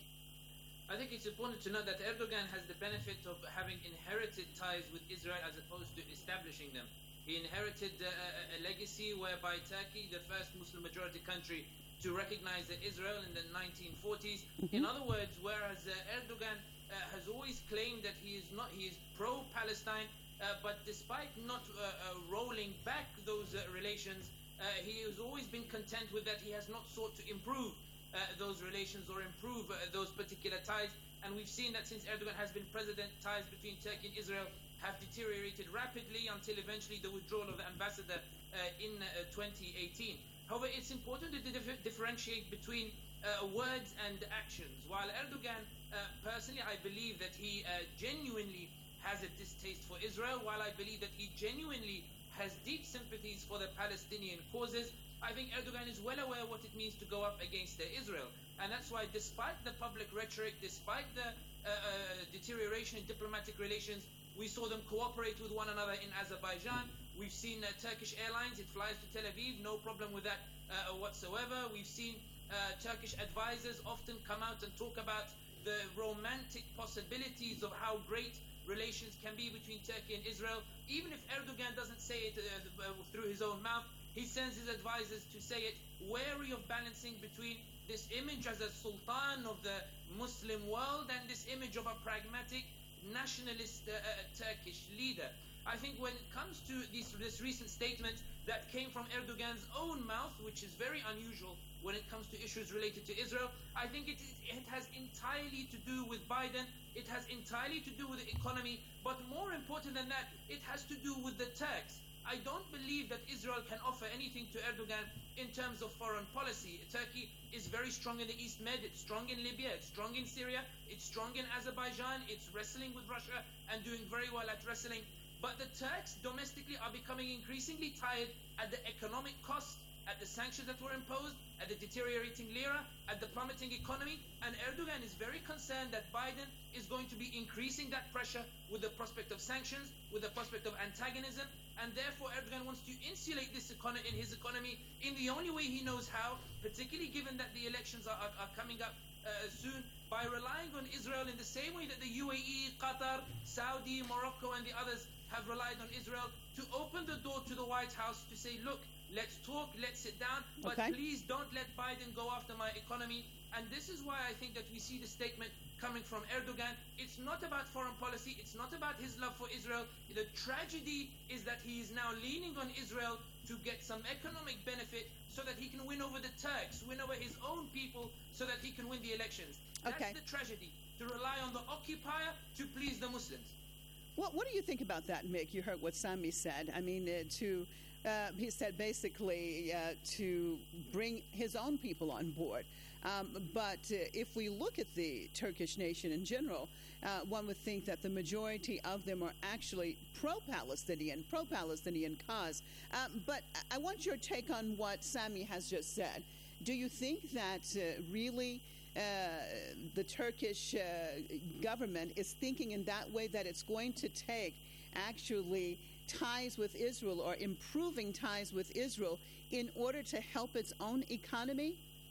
Speaker 5: I think it's important to know that Erdogan has the benefit of having inherited ties with Israel as opposed to establishing them. He inherited uh, a legacy whereby Turkey, the first Muslim-majority country to recognize Israel in the nineteen forties. Mm-hmm. In other words, whereas uh, Erdogan uh, has always claimed that he is not, he is pro-Palestine, uh, but despite not uh, uh, rolling back those uh, relations, uh, he has always been content with that. He has not sought to improve Uh, those relations or improve uh, those particular ties, and we've seen that since Erdogan has been president, ties between Turkey and Israel have deteriorated rapidly until eventually the withdrawal of the ambassador uh, in uh, twenty eighteen. However, it's important to dif- differentiate between uh, words and actions. While Erdogan, uh, personally, I believe that he uh, genuinely has a distaste for Israel, while I believe that he genuinely has deep sympathies for the Palestinian causes, I think Erdogan is well aware what it means to go up against uh, Israel. And that's why, despite the public rhetoric, despite the uh, uh, deterioration in diplomatic relations, we saw them cooperate with one another in Azerbaijan. We've seen uh, Turkish Airlines, it flies to Tel Aviv, no problem with that uh, whatsoever. We've seen uh, Turkish advisors often come out and talk about the romantic possibilities of how great relations can be between Turkey and Israel. Even if Erdogan doesn't say it uh, through his own mouth, he sends his advisors to say it, wary of balancing between this image as a sultan of the Muslim world and this image of a pragmatic nationalist uh, uh, Turkish leader. I think when it comes to this, this recent statement that came from Erdogan's own mouth, which is very unusual when it comes to issues related to Israel, I think it, it has entirely to do with Biden. It has entirely to do with the economy. But more important than that, it has to do with the Turks. I don't believe that Israel can offer anything to Erdogan in terms of foreign policy. Turkey is very strong in the East Med, it's strong in Libya, it's strong in Syria, it's strong in Azerbaijan, it's wrestling with Russia and doing very well at wrestling. But the Turks domestically are becoming increasingly tired at the economic cost, at the sanctions that were imposed, at the deteriorating lira, at the plummeting economy. And Erdogan is very concerned that Biden is going to be increasing that pressure with the prospect of sanctions, with the prospect of antagonism. And therefore, Erdogan wants to insulate this economy in his economy in the only way he knows how, particularly given that the elections are, are, are coming up uh, soon, by relying on Israel in the same way that the U A E, Qatar, Saudi, Morocco, and the others have relied on Israel to open the door to the White House to say, look, let's talk, let's sit down, but
Speaker 4: okay.
Speaker 5: please don't let Biden go after my economy. And this is why I think that we see the statement coming from Erdogan. It's not about foreign policy. It's not about his love for Israel. The tragedy is that he is now leaning on Israel to get some economic benefit so that he can win over the Turks, win over his own people, so that he can win the elections. That's
Speaker 4: okay.
Speaker 5: the tragedy, to rely on the occupier to please the Muslims.
Speaker 4: What, what do you think about that, Mick? You heard what Sami said. I mean, uh, to uh, he said basically uh, to bring his own people on board. Um, but uh, if we look at the Turkish nation in general, uh, one would think that the majority of them are actually pro-Palestinian, pro-Palestinian cause. Um, but I want your take on what Sami has just said. Do you think that uh, really uh, the Turkish uh, government is thinking in that way, that it's going to take actually ties with Israel or improving ties with Israel in order to help its own economy?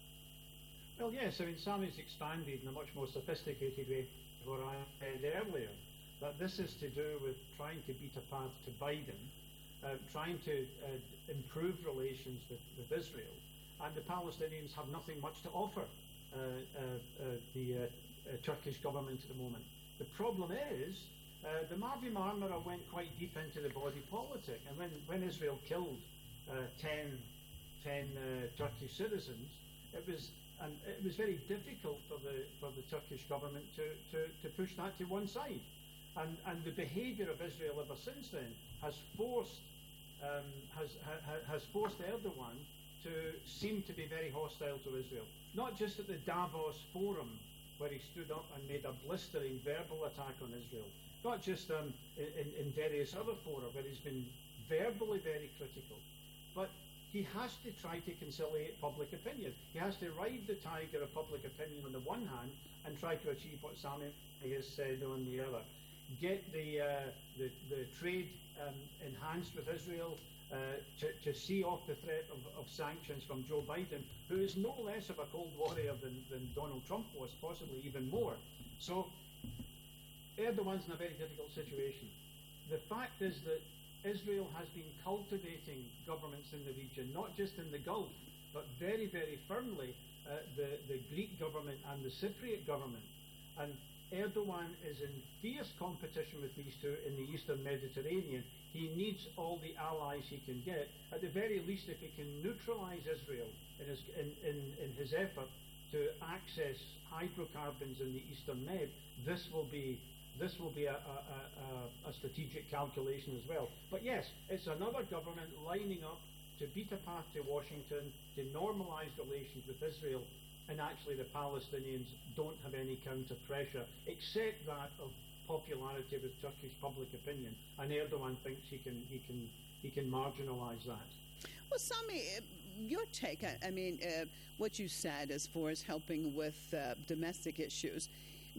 Speaker 24: Well, yes. I mean, Sami's expanded in a much more sophisticated way to what I said earlier, that this is to do with trying to beat a path to Biden, uh, trying to uh, improve relations with, with Israel, and the Palestinians have nothing much to offer uh, uh, uh, the uh, uh, Turkish government at the moment. The problem is uh, the Mavi Marmara went quite deep into the body politic, and when, when Israel killed uh, ten, ten uh, Turkish citizens, it was and it was very difficult for the for the Turkish government to, to, to push that to one side, and and the behaviour of Israel ever since then has forced um, has ha, has forced Erdogan to seem to be very hostile to Israel. Not just at the Davos Forum, where he stood up and made a blistering verbal attack on Israel. Not just um, in, in various other fora where he's been verbally very critical, but he has to try to conciliate public opinion. He has to ride the tiger of public opinion on the one hand and try to achieve what Sami has said on the other. Get the uh, the, the trade um, enhanced with Israel, uh, to, to see off the threat of, of sanctions from Joe Biden, who is no less of a cold warrior than, than Donald Trump was, possibly even more. So Erdogan's in a very difficult situation. The fact is that Israel has been cultivating governments in the region, not just in the Gulf, but very, very firmly uh, the, the Greek government and the Cypriot government. And Erdogan is in fierce competition with these two in the Eastern Mediterranean. He needs all the allies he can get. At the very least, if he can neutralize Israel in his, in, in, in his effort to access hydrocarbons in the Eastern Med, this will be This will be a, a, a, a strategic calculation as well. But yes, it's another government lining up to beat a path to Washington, to normalise relations with Israel, and actually the Palestinians don't have any counter pressure, except that of popularity with Turkish public opinion. And Erdogan thinks he can he can he can marginalise that.
Speaker 4: Well, Sami, your take, I, I mean, uh, what you said as far as helping with uh, domestic issues.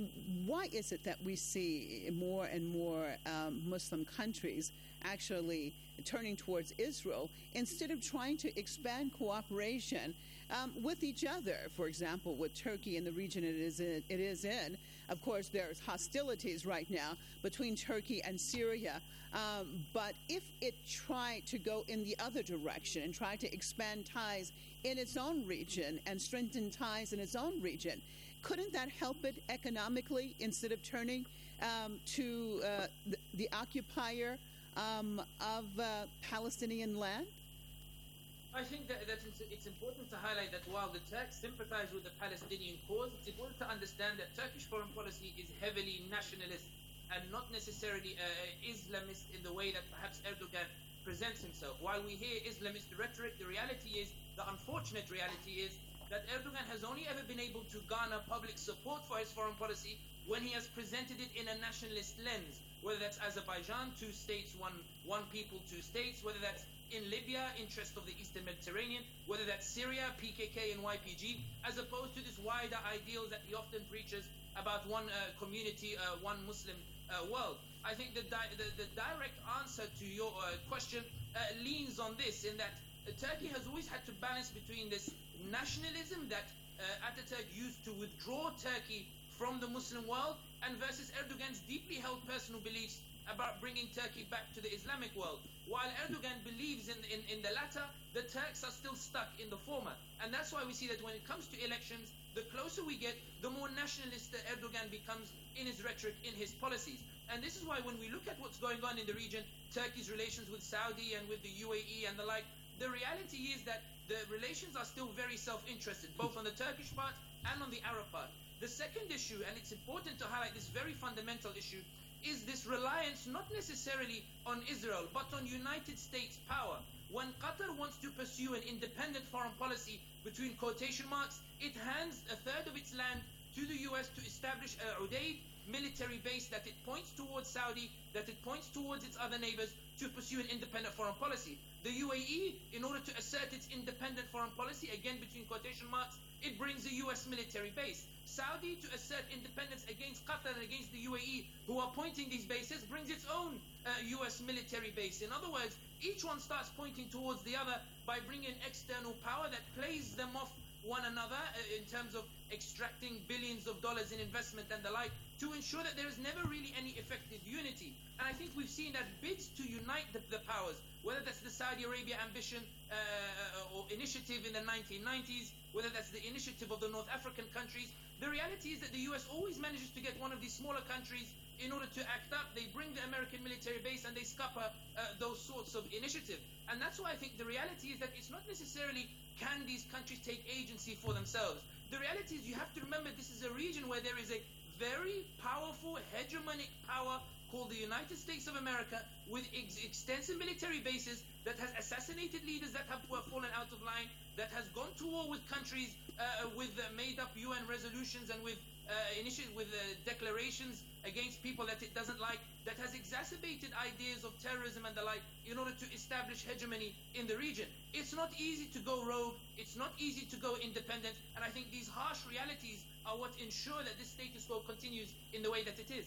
Speaker 4: Why is it that we see more and more um, Muslim countries actually turning towards Israel instead of trying to expand cooperation um, with each other? For example, with Turkey in the region it is in, it is in. Of course, there's hostilities right now between Turkey and Syria. Um, but if it tried to go in the other direction and try to expand ties in its own region and strengthen ties in its own region, couldn't that help it economically instead of turning um, to uh, the, the occupier um, of uh, Palestinian land?
Speaker 5: I think that, that it's, it's important to highlight that while the Turks sympathize with the Palestinian cause, it's important to understand that Turkish foreign policy is heavily nationalist and not necessarily uh, Islamist in the way that perhaps Erdogan presents himself. While we hear Islamist rhetoric, the reality is, the unfortunate reality is, that Erdogan has only ever been able to garner public support for his foreign policy when he has presented it in a nationalist lens, whether that's Azerbaijan, two states, one, one people, two states, whether that's in Libya, interest of the Eastern Mediterranean, whether that's Syria, P K K and Y P G, as opposed to this wider ideals that he often preaches about one uh, community, uh, one Muslim uh, world. I think the, di the, the direct answer to your uh, question uh, leans on this, in that uh, Turkey has always had to balance between this nationalism that uh, Ataturk used to withdraw Turkey from the Muslim world, and versus Erdogan's deeply held personal beliefs about bringing Turkey back to the Islamic world. While Erdogan believes in, in, in the latter, the Turks are still stuck in the former. And that's why we see that when it comes to elections, the closer we get, the more nationalist Erdogan becomes in his rhetoric, in his policies. And this is why when we look at what's going on in the region, Turkey's relations with Saudi and with the U A E and the like, the reality is that the relations are still very self-interested, both on the Turkish part and on the Arab part. The second issue, and it's important to highlight this very fundamental issue, is this reliance not necessarily on Israel, but on United States power. When Qatar wants to pursue an independent foreign policy, between quotation marks, it hands a third of its land to the U S to establish a Udeid military base that it points towards Saudi, that it points towards its other neighbors to pursue an independent foreign policy. The U A E, in order to assert its independent foreign policy, again between quotation marks, it brings a U S military base. Saudi, to assert independence against Qatar and against the U A E, who are pointing these bases, brings its own uh, U S military base. In other words, each one starts pointing towards the other by bringing external power that plays them off one another uh, in terms of extracting billions of dollars in investment and the like, to ensure that there is never really any effective unity. And I think we've seen that bids to unite the, the powers, whether that's the Saudi Arabia ambition uh, or initiative in the nineteen nineties, whether that's the initiative of the North African countries, the reality is that the U S always manages to get one of these smaller countries in order to act up. They bring the American military base and they scupper uh, those sorts of initiative. And that's why I think the reality is that it's not necessarily can these countries take agency for themselves. The reality is you have to remember this is a region where there is a very powerful hegemonic power called the United States of America, with ex extensive military bases, that has assassinated leaders that have fallen out of line, that has gone to war with countries uh, with uh, made up U N resolutions and with uh, initiative with uh, declarations against people that it doesn't like, that has exacerbated ideas of terrorism and the like in order to establish hegemony in the region. It's not easy to go rogue, it's not easy to go independent, and I think these harsh realities are what ensure that this status quo continues in the way that it is.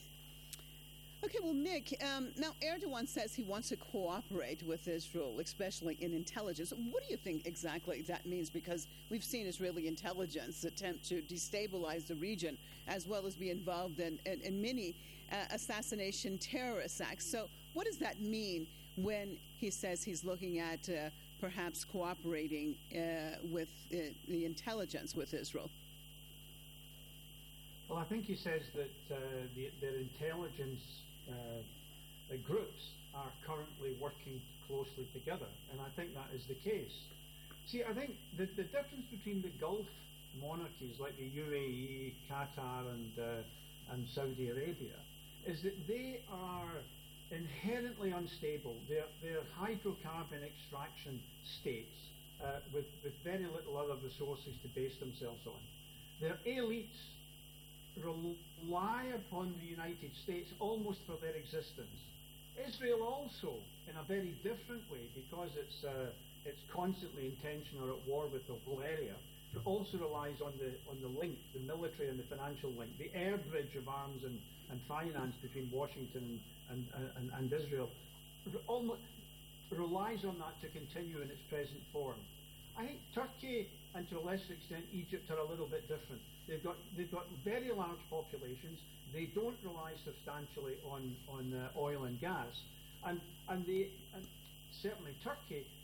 Speaker 4: Okay, well, Nick, um, now Erdogan says he wants to cooperate with Israel, especially in intelligence. What do you think exactly that means? Because we've seen Israeli intelligence attempt to destabilize the region, as well as be involved in, in, in many uh, assassination terrorist acts. So what does that mean when he says he's looking at uh, perhaps cooperating uh, with uh, the intelligence with Israel?
Speaker 24: Well, I think he says that uh, the, their intelligence uh, groups are currently working closely together, and I think that is the case. See, I think the, the difference between the Gulf monarchies like the U A E, Qatar, and, uh, and Saudi Arabia is that they are inherently unstable. They're, they're hydrocarbon extraction states uh, with, with very little other resources to base themselves on. Their elites rely upon the United States almost for their existence. Israel also, in a very different way, because it's uh, it's constantly in tension or at war with the whole area, it also relies on the on the link, the military and the financial link, the air bridge of arms and, and finance between Washington and, and, and, and Israel, almost relies on that to continue in its present form. I think Turkey, and to a lesser extent Egypt, are a little bit different. They've got they've got very large populations. They don't rely substantially on on uh, oil and gas, and and they and certainly Turkey